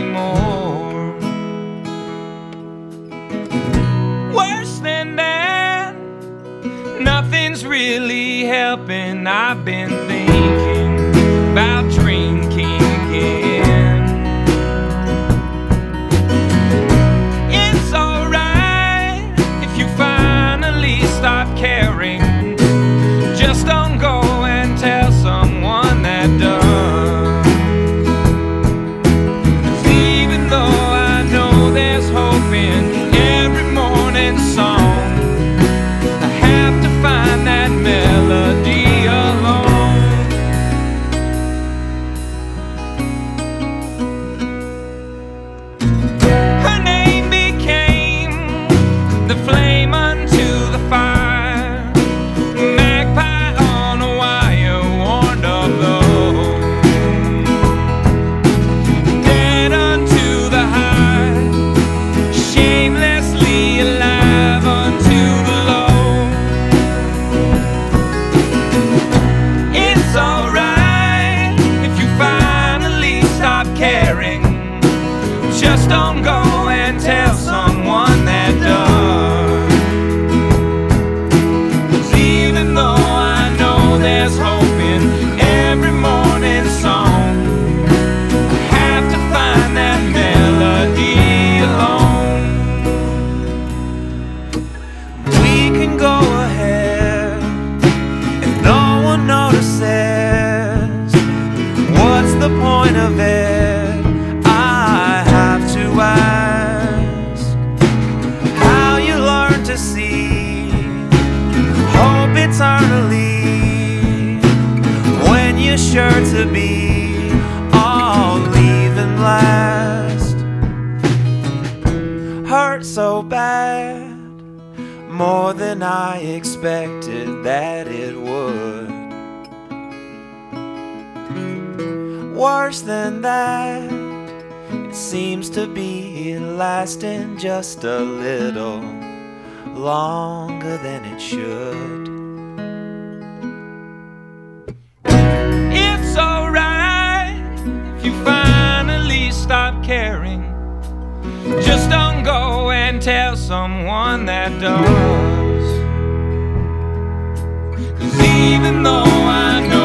anymore. Worse than that, nothing's really helping. I've been thinking about drinking again. It's alright if you finally stop caring. Just don't go and tell someone that does. 'Cause even though I know there's hope in every morning song, I have to find that melody alone. Her name became the flame unto the fire, magpie on a wire, warned of low, dead unto the high, shamelessly alive unto the low. It's alright if you finally stop caring. Just don't go and tell someone that does. 'Cause even though I know there's hope in every morning song, I have to find that melody alone. We can go ahead if no one notices. What's the point of it? I have to ask how you learn to see hope eternally when you're sure to be all leaving last. Hurt so bad, more than I expected that it would. Worse than that, it seems to be lasting just a little longer than it should. It's alright if you finally stop caring. Just don't go and tell someone that does. 'Cause even though I know